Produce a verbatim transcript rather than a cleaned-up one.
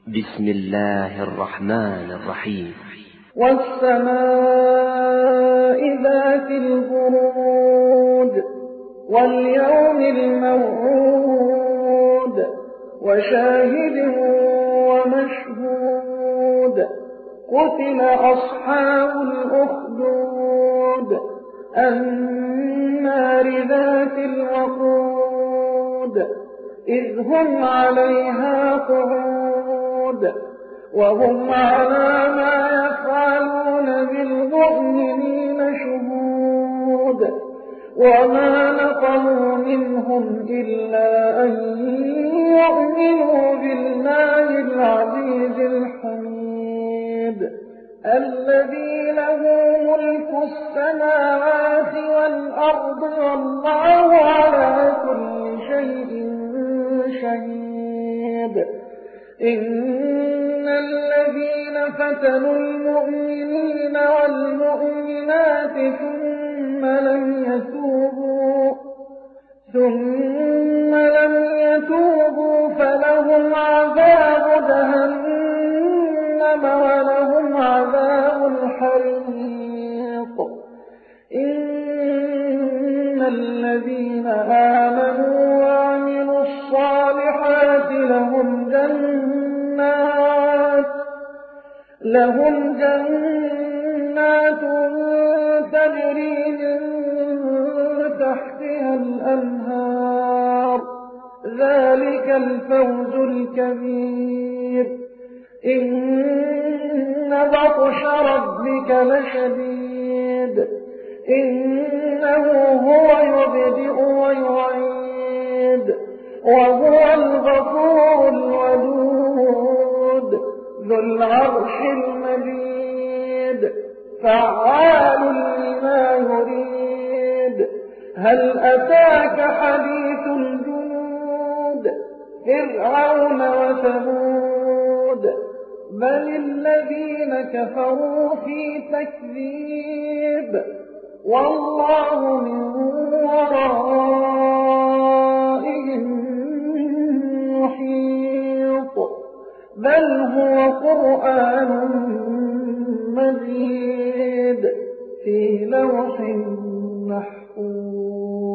بسم الله الرحمن الرحيم. والسماء ذات البروج واليوم الموعود وشاهد ومشهود قتل أصحاب الأخدود النار ذات الوقود إذ هم عليها قعود وهم على ما يفعلون بالمؤمنين شهود وما نقموا منهم إلا أن يؤمنوا بالله العزيز الحميد الذي له ملك السماوات والأرض والله على كل شيء شهيد. إن الذين فتنوا المؤمنين والمؤمنات ثم لم يتوبوا ثم لم يتوبوا فلهم عذاب جهنم ولهم عذاب الحريق. إن الذين آمنوا وعملوا الصالحات لهم جنات لهم جنات تجري من تحتها الأنهار ذلك الفوز الكبير. إن بطش ربك لشديد إنه هو يبدئ ويعيد وهو الغفور الودود ذو العرش المجيد فعال لما يريد. هل أتاك حديث الجنود فرعون وثمود بل الذين كفروا في تكذيب والله من ورائهم محيط بل هو قرآن مجيد في لوح محفوظ.